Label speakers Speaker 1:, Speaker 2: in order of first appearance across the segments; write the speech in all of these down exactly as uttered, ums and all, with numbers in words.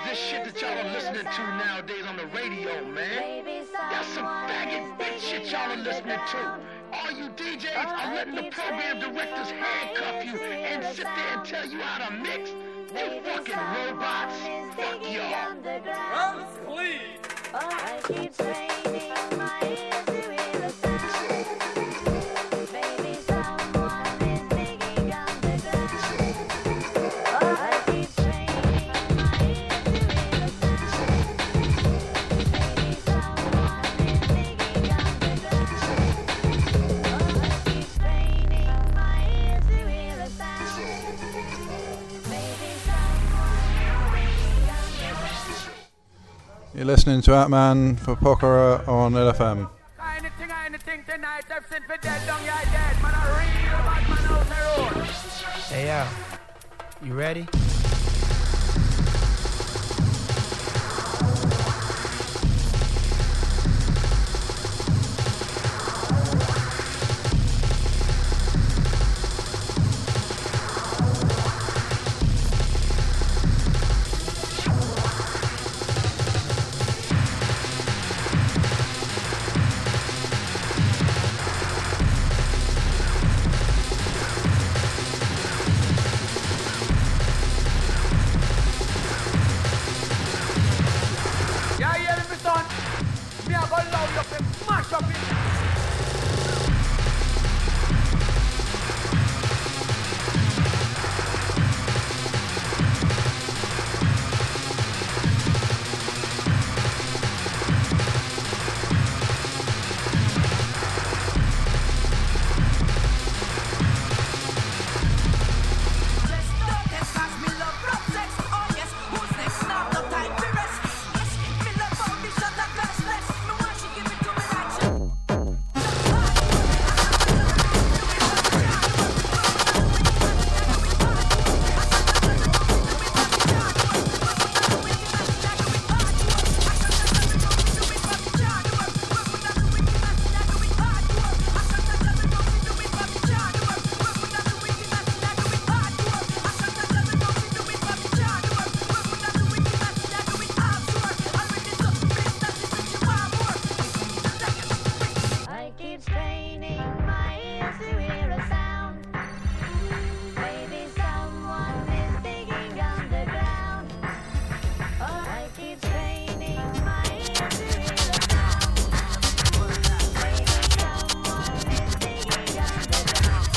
Speaker 1: this shit that y'all are listening to nowadays on the radio, man. That's some faggot bitch shit y'all are listening to. All you D Js are letting the program directors handcuff you and sit there and tell you how to mix. You fucking robots. Fuck y'all.
Speaker 2: Rose, please.
Speaker 3: I keep straining my ears to hear the sound. Maybe someone is digging underground. I keep straining my ears to hear the sound. Maybe someone is digging underground. I keep straining my ears to hear the sound. Maybe someone is digging underground.
Speaker 4: You're listening to Atman for Pokora on L F M.
Speaker 2: Anything, anything tonight, I've seen for dead, don't get dead. Man, a real bad man out the road.
Speaker 5: Hey, yo. You ready?
Speaker 2: Yeah, hear me, son? Me a go loud up and mash up it.
Speaker 3: I keep straining my ears to hear a sound. Maybe someone is digging underground. I keep straining my ears to hear a sound. Maybe someone is digging underground.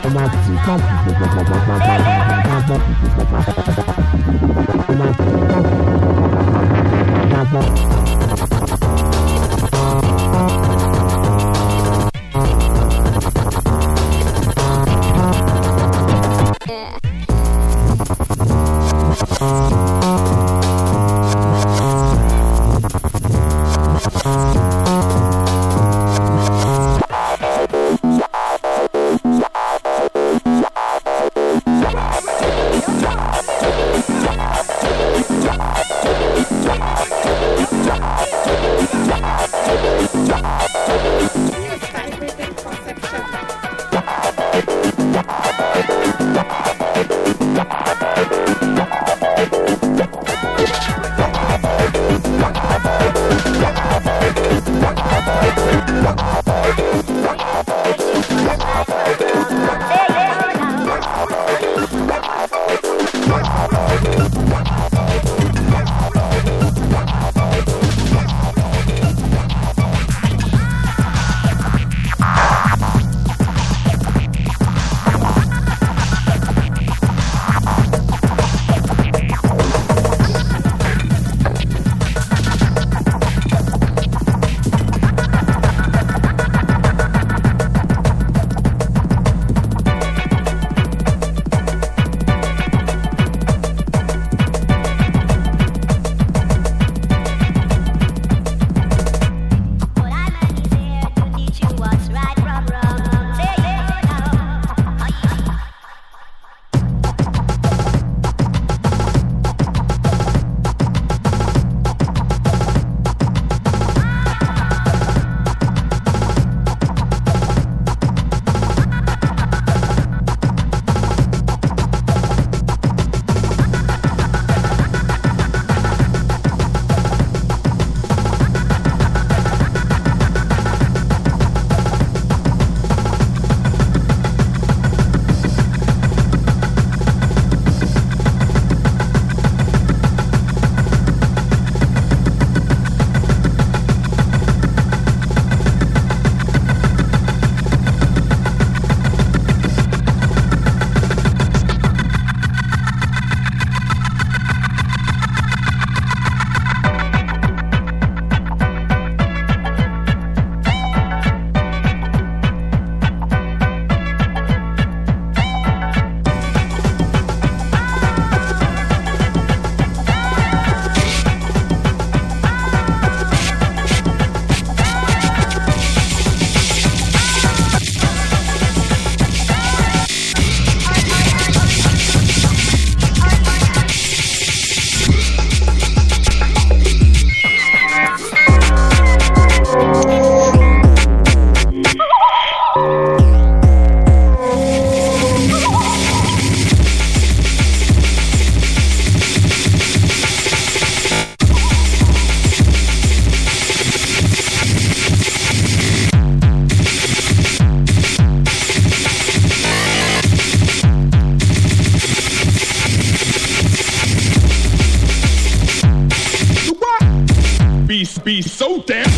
Speaker 6: be so damn.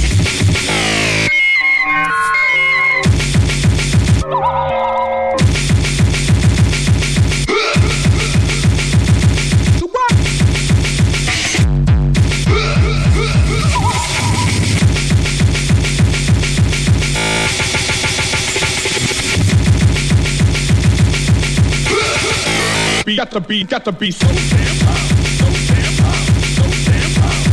Speaker 6: Got to be, got to be so damn high, so damn high, so damn high.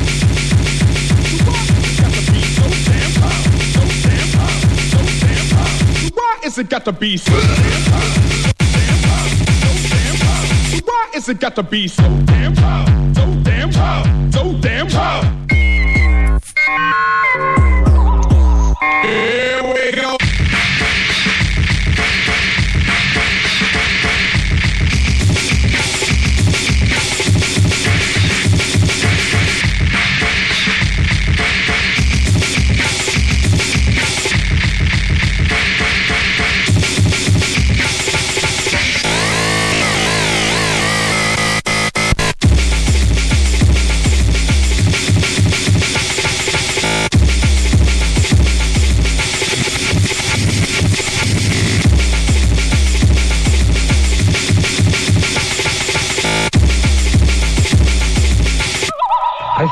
Speaker 6: Got to be so damn high, so damn high, so damn high. Why is it got to be so damn high, damn high, so damn high? Why is it got to be so damn high, so damn high, so damn high? Here we go.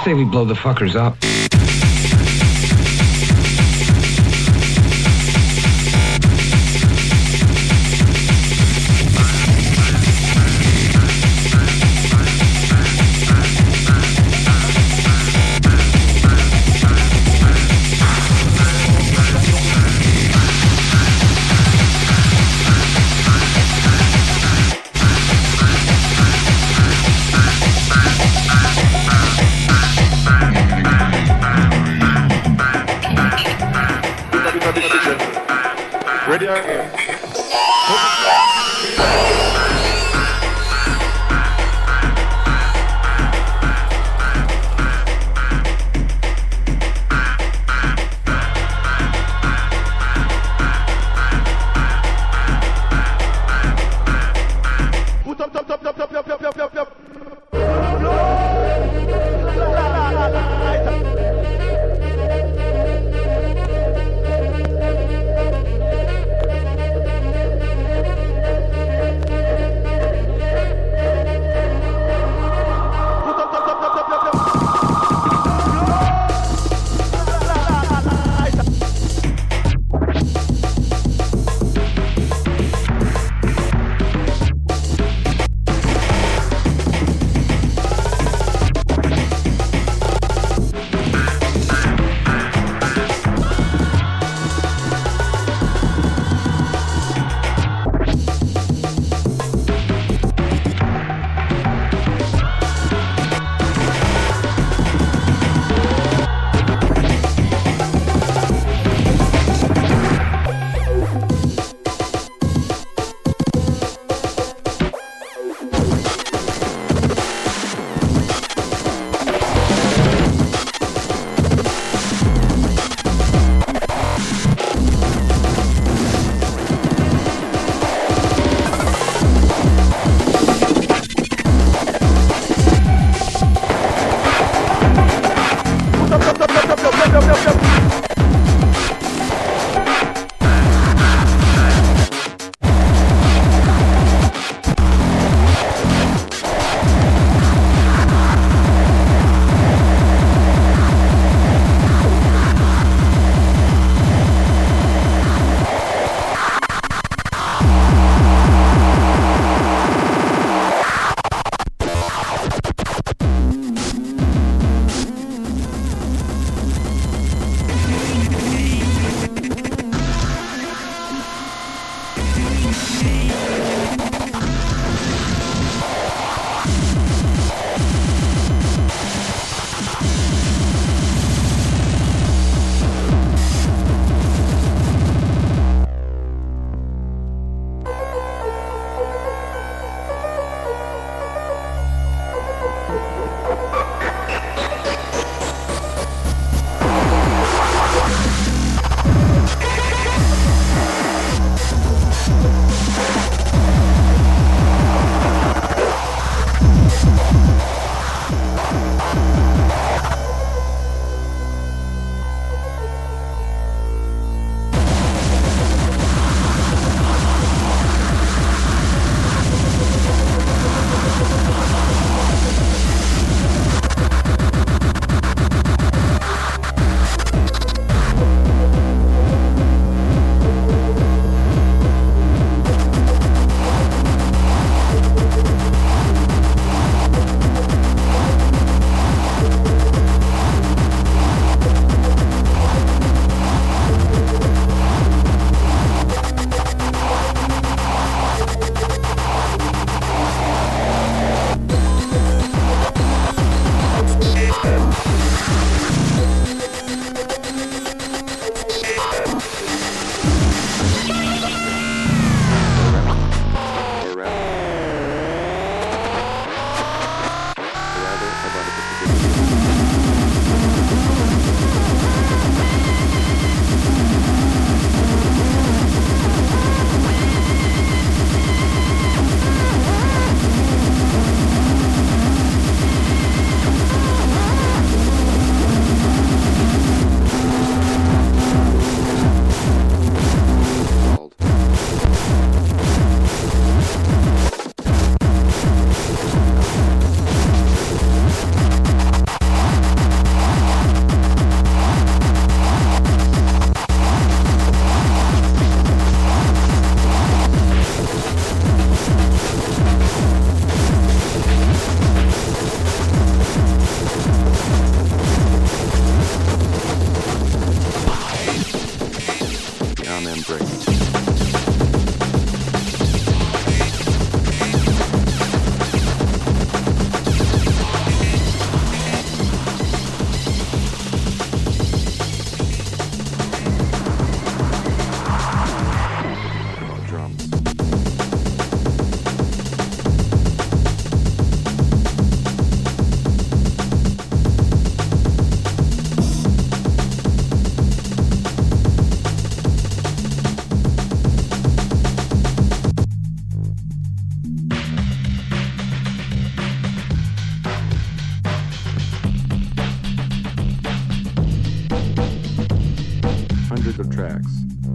Speaker 7: say we blow the fuckers up.
Speaker 6: Bye.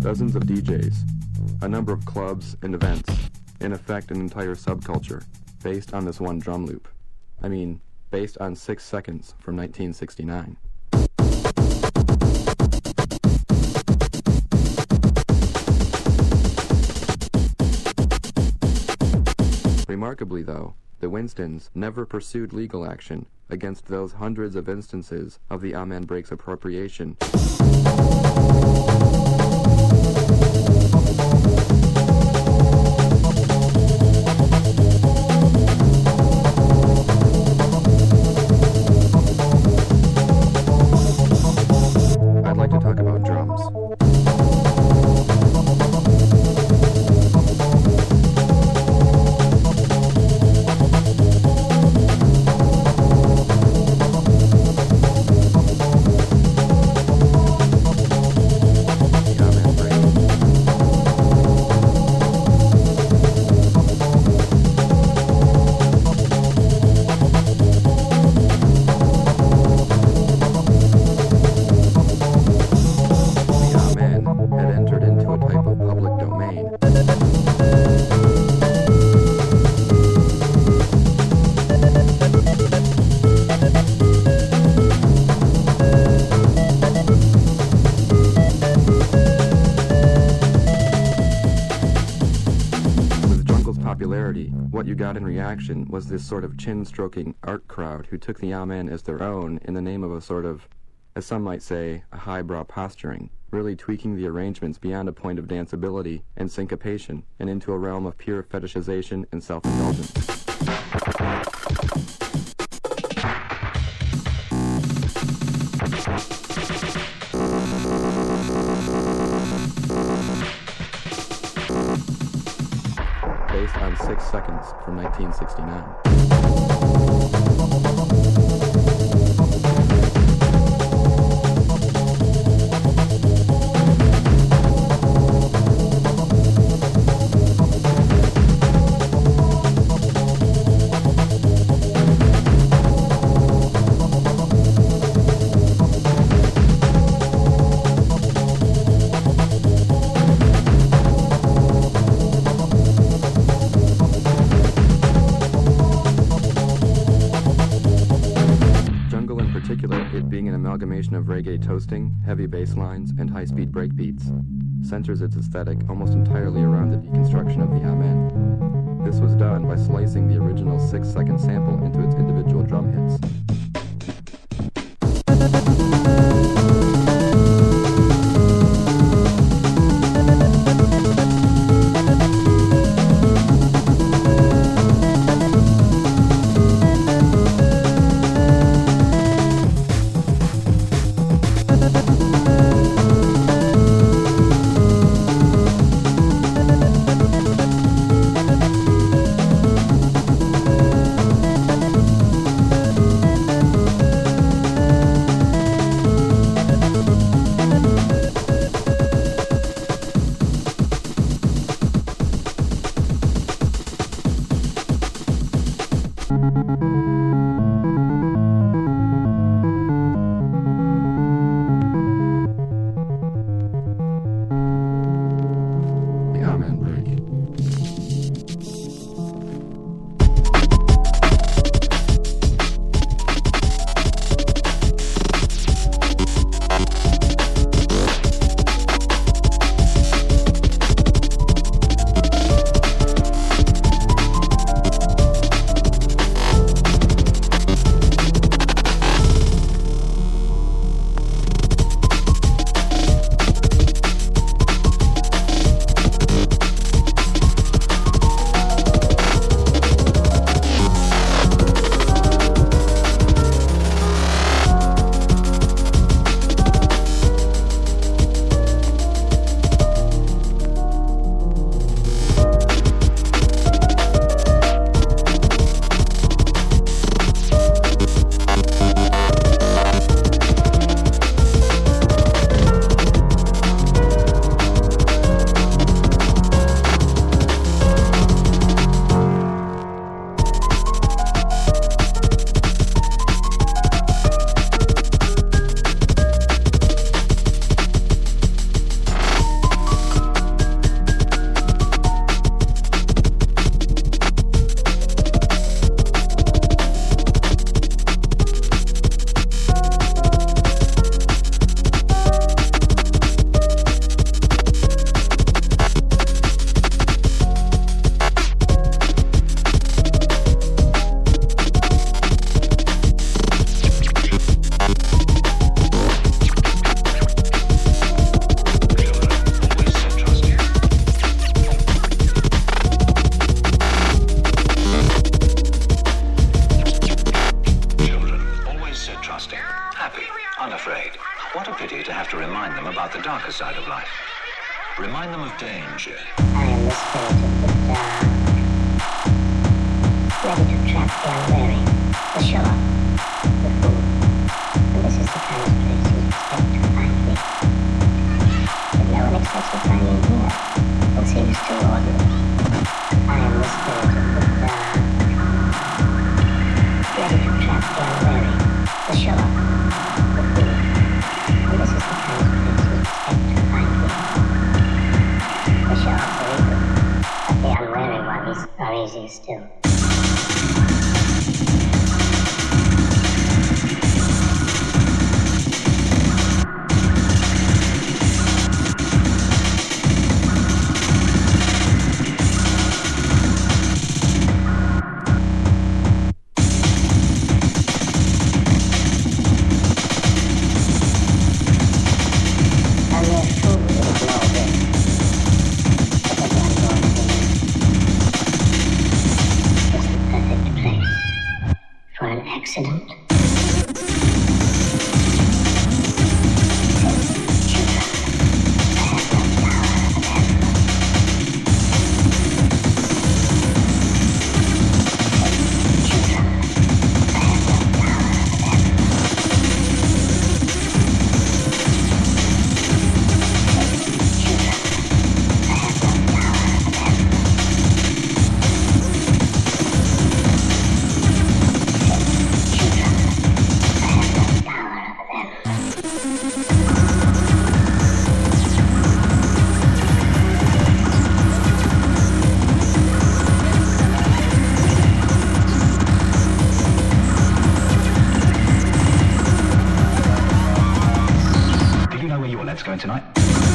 Speaker 7: dozens of D Js, a number of clubs and events, in effect an entire subculture, based on this one drum loop. I mean, based on Six Seconds from nineteen sixty-nine. Remarkably, though, the Winstons never pursued legal action against those hundreds of instances of the Amen Breaks appropriation. I'd like to talk about drums. What you got in reaction was this sort of chin-stroking art crowd who took the Amen as their own in the name of a sort of, as some might say, a highbrow posturing, really tweaking the arrangements beyond a point of danceability and syncopation and into a realm of pure fetishization and self-indulgence. Based on Six Seconds from nineteen sixty-nine. Of reggae toasting, heavy bass lines, and high-speed breakbeats, centers its aesthetic almost entirely around the deconstruction of the Amen. This was done by slicing the original six-second sample into its individual drum hits.
Speaker 8: darker side of life. Remind them of danger.
Speaker 9: I am the spirit of the dark, ready to trap the unwary, the sharp, the fool. And this is the kind of place you expect to find me. But no one expects to find me here. It seems too ordinary. I am the spirit of the dark, ready to trap the unwary, the sharp, the fool. And this is the kind of place you expect to find me. The sharp are evil, but the unwary ones are easier still. Accident.
Speaker 8: Going tonight.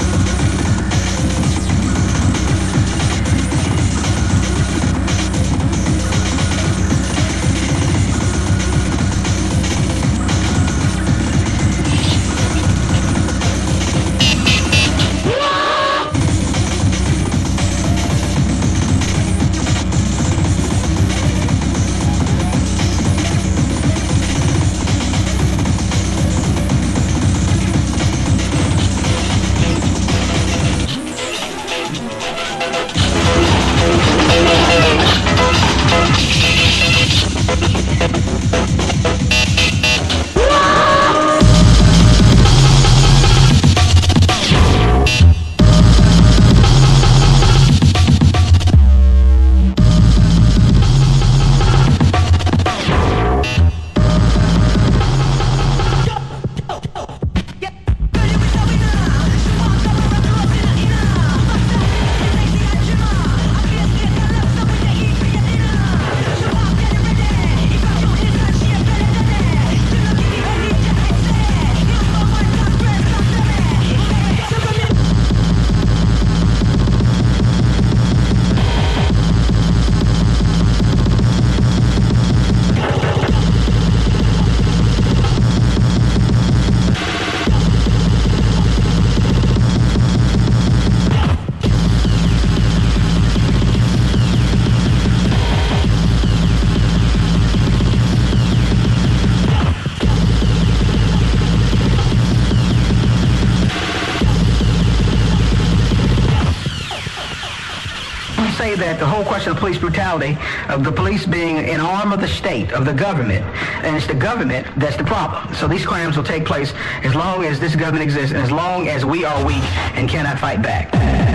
Speaker 10: That the whole question of police brutality, of the police being an arm of the state, of the government, and it's the government that's the problem. So these crimes will take place as long as this government exists and as long as we are weak and cannot fight back.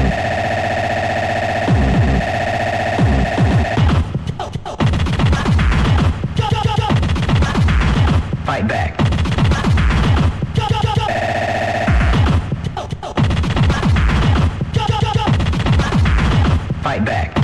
Speaker 10: Fight back. Fight back.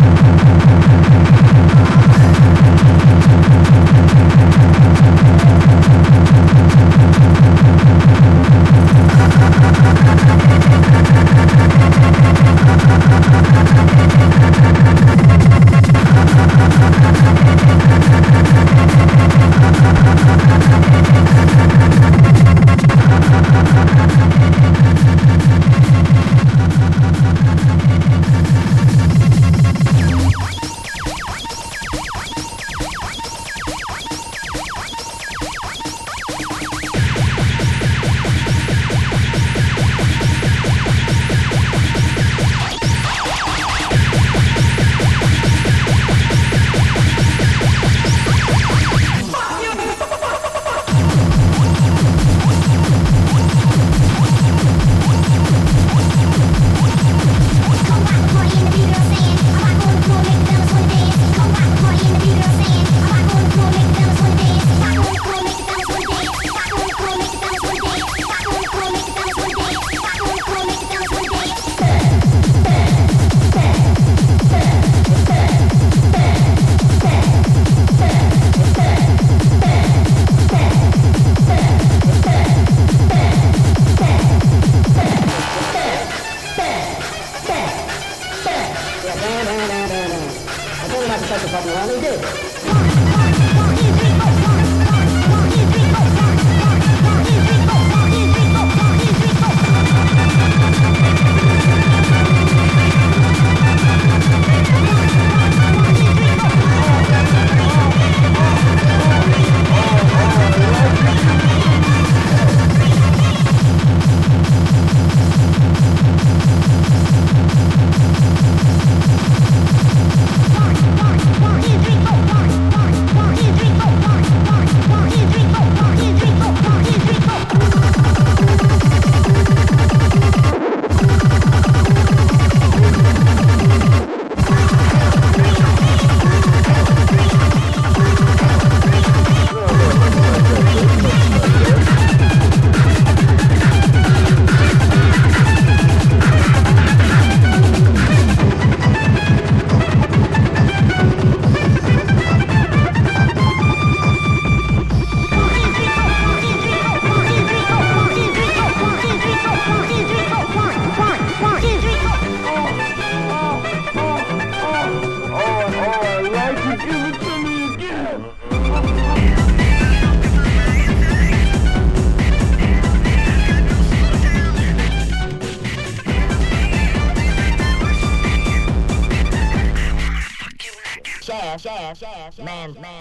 Speaker 11: Man, man.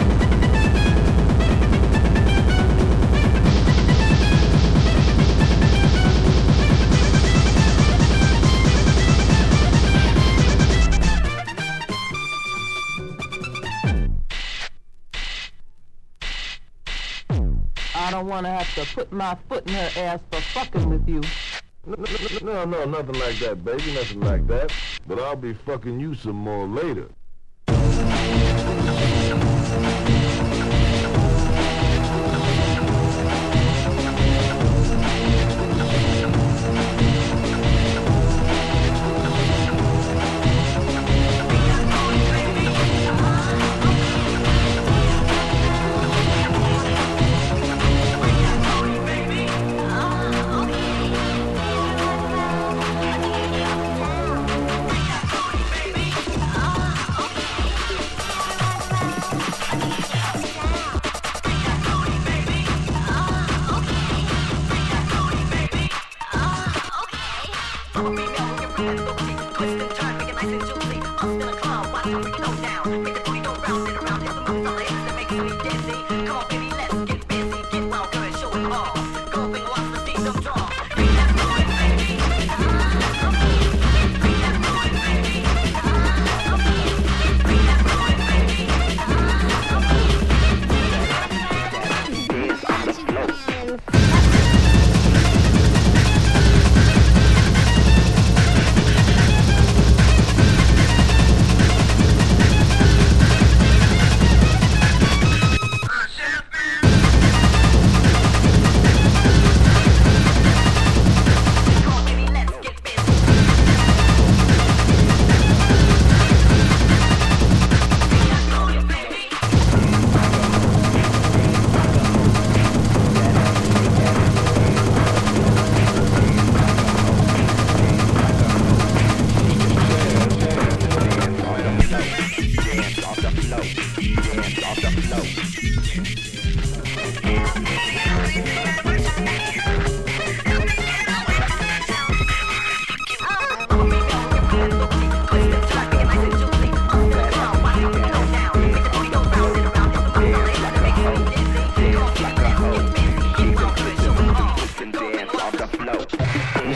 Speaker 12: I don't want to have to put my foot in her ass for fucking with you.
Speaker 13: No, no, no, nothing like that, baby, nothing like that. But I'll be fucking you some more later.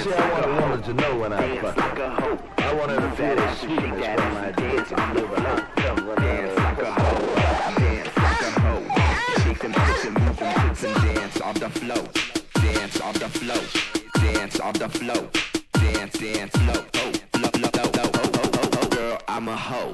Speaker 13: See, I want a woman to know when I fuck. I want her to feel the sweetness when my dick and live a hot come run out of like a hoe. Dance like a hoe. Shake them hips and move them hips and dance off the flow. Dance off the flow. Dance off the flow. Dance, dance, flow. Oh, flow, flow, flow, flow. Oh, oh, oh, oh, girl, I'm a hoe.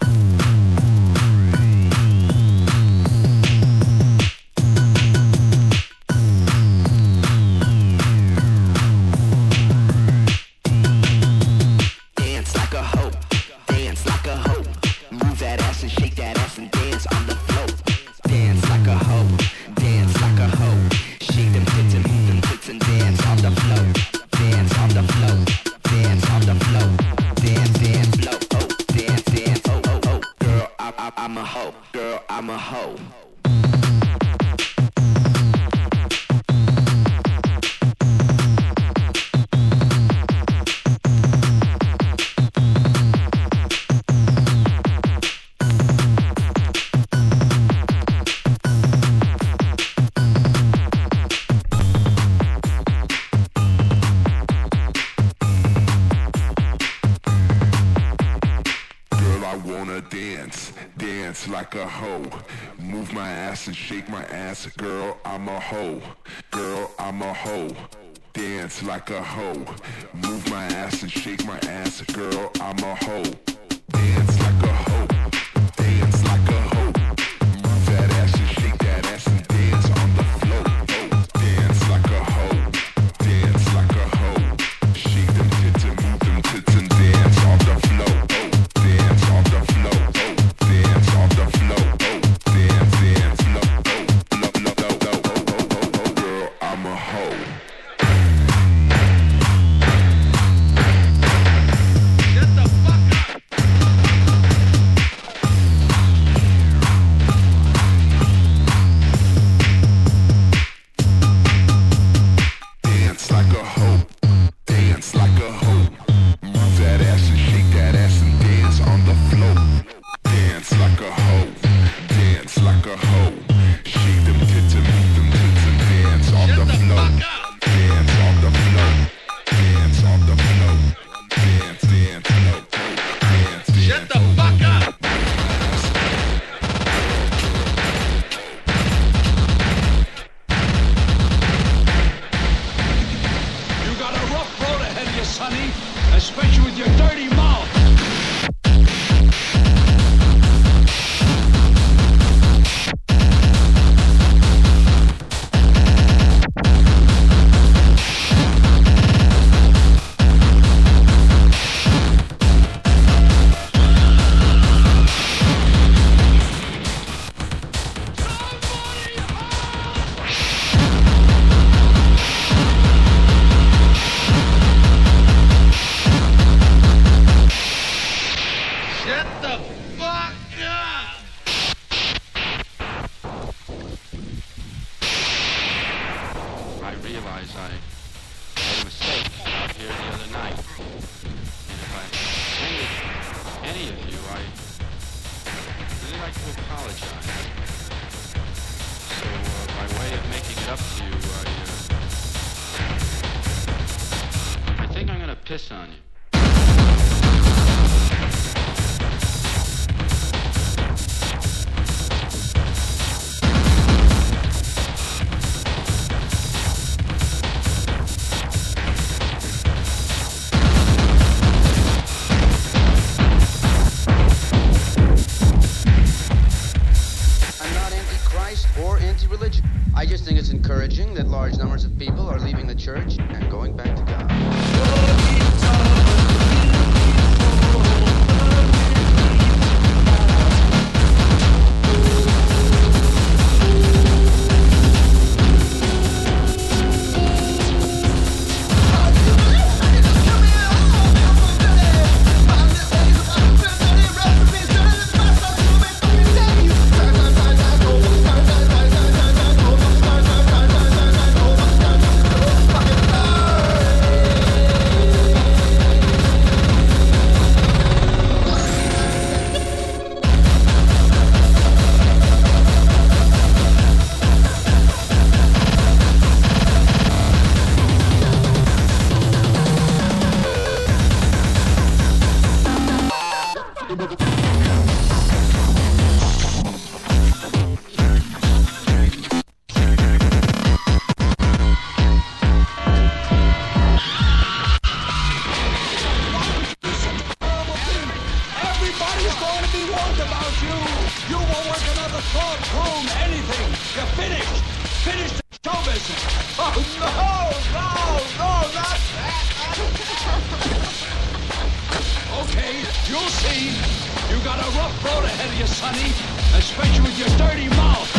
Speaker 6: Like a hoe, move my ass and shake my ass, girl, I'm a hoe, girl, I'm a hoe, dance like a hoe, move my ass and shake my ass, girl, I'm a hoe, dance like a hoe, dance like a hoe, move that ass and shake that ass and dance on the floor, oh, dance like a hoe, dance like a hoe, shake them tits and move them tits and dance on the floor, oh, dance on the floor, oh. Dance off the flow, oh, dance, dance, flow, oh, low, low, low, low, oh, oh, oh, oh, girl, I'm a hoe. Shut the fuck up! Dance like a hoe, dance like a hoe, move that ass and shake that ass and dance on the floor. Dance like a hoe, dance like a hoe, shake them tits and move them tits and dance off the floor. Dance off the floor, dance off the floor, dance, dance, flow, dance, dance. Shut the fuck up!
Speaker 14: You got a rough road ahead of you, sonny, especially with your dirty mouth.
Speaker 15: Piss on you.
Speaker 16: I'm not anti-Christ or anti-religion. I just think it's encouraging that large numbers of people are leaving the church and going back to God.
Speaker 6: Fucking love.
Speaker 14: You'll see. You got a rough road ahead of you, sonny, especially with your dirty mouth.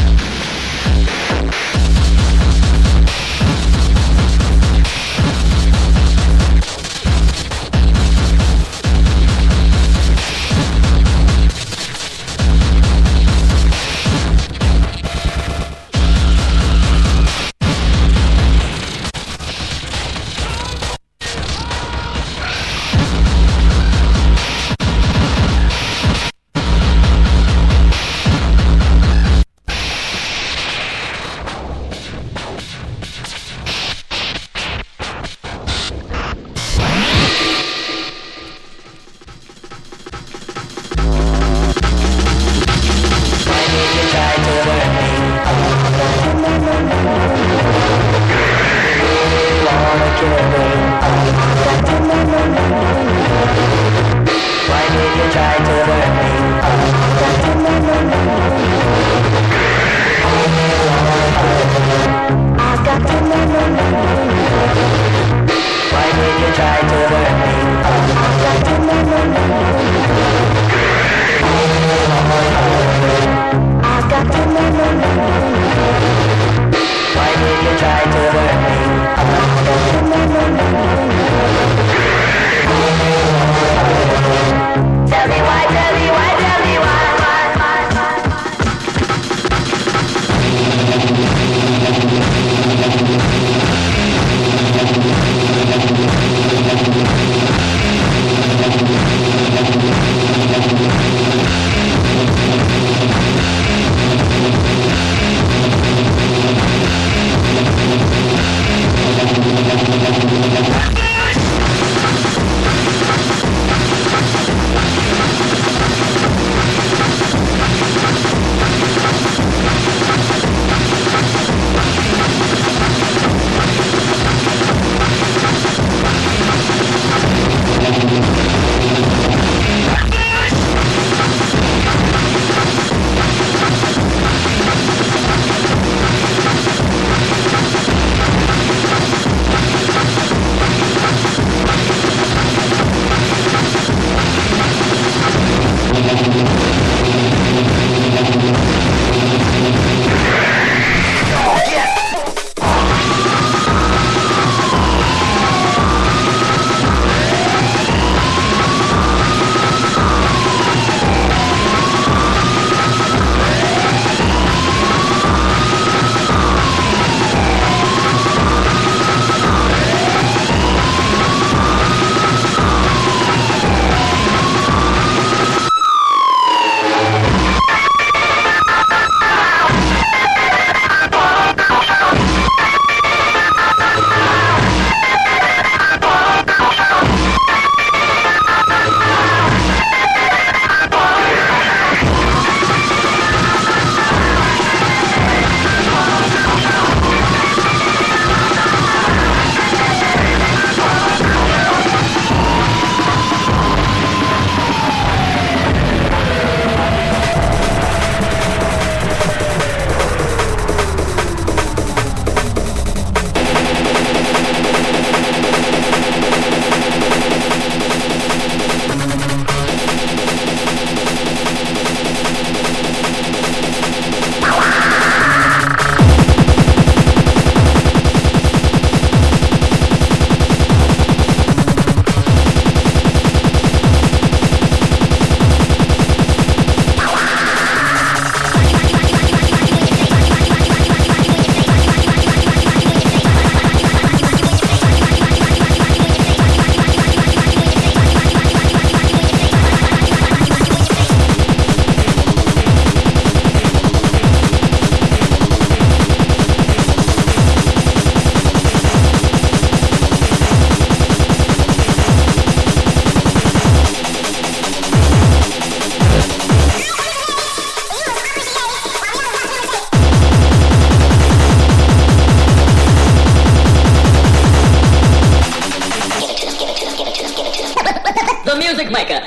Speaker 15: Music Maker.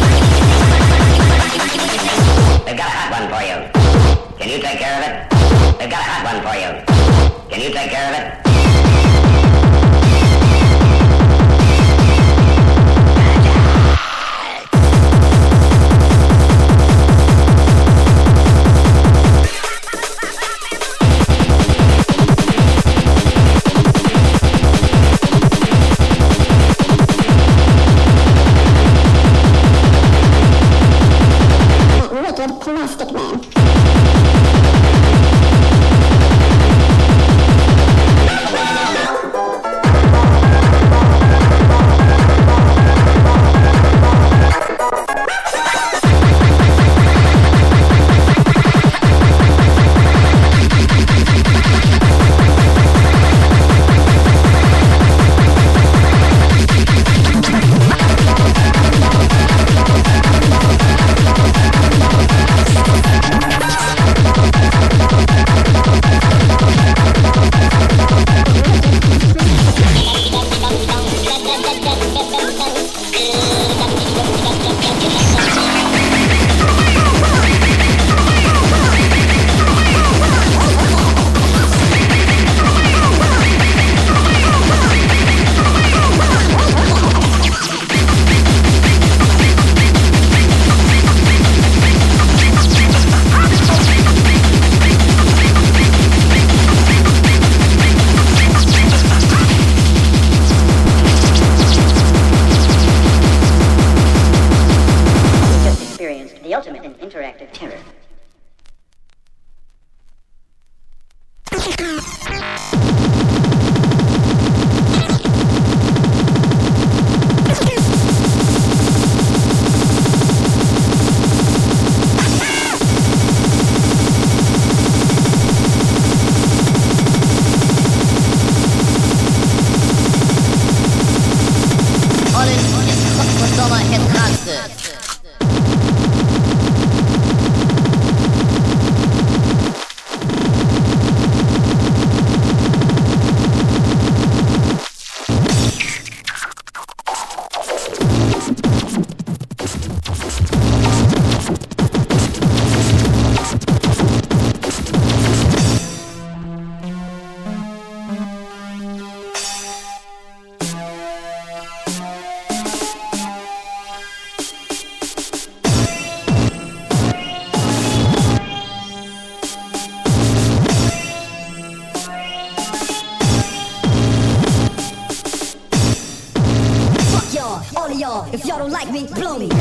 Speaker 11: They've got a hot one for you. Can you take care of it? They've got a hot one for you. Can you take care of it?
Speaker 9: Wicked plastic man. The ultimate in interactive terror.
Speaker 15: All of y'all, if y'all don't like me, blow me.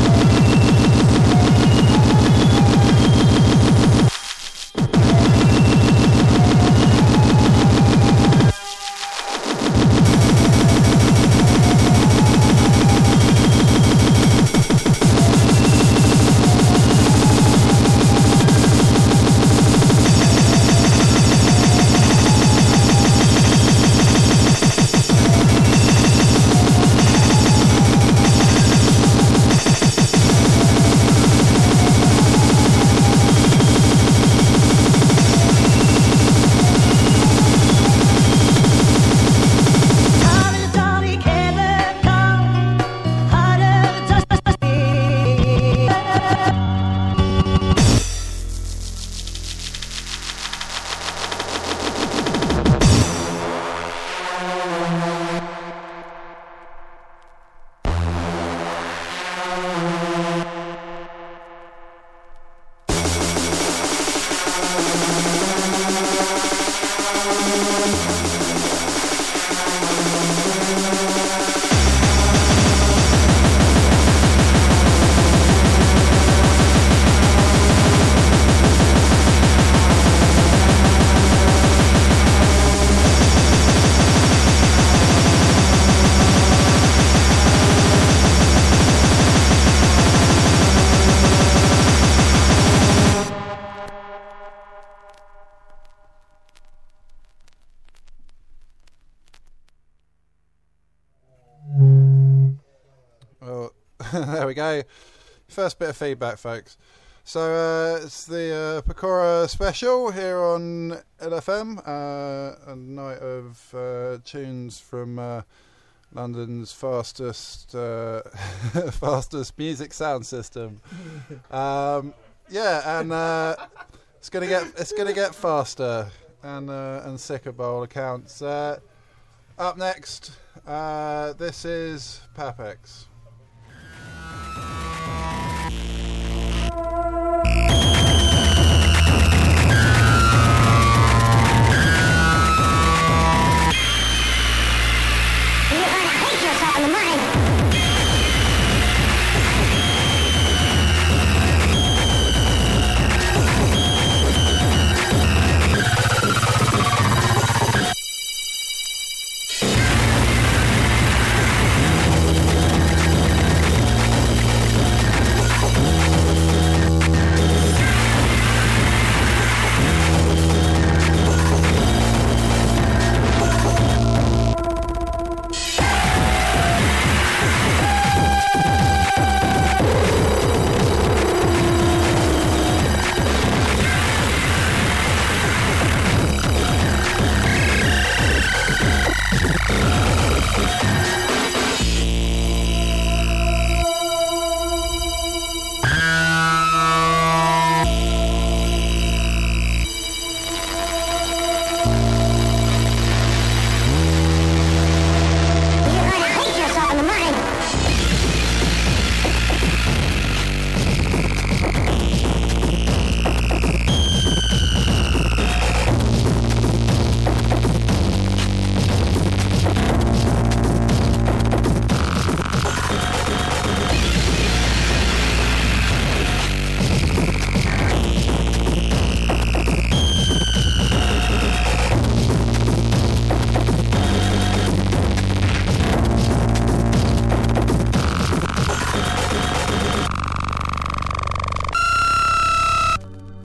Speaker 4: There we go. First bit of feedback, folks. So uh, it's the uh, Pecora special here on L F M, uh, a night of uh, tunes from uh, London's fastest, uh, fastest music sound system. Um, yeah, and uh, It's gonna get it's gonna get faster and uh, and sicker by all accounts. Uh, up next, uh, this is Papex.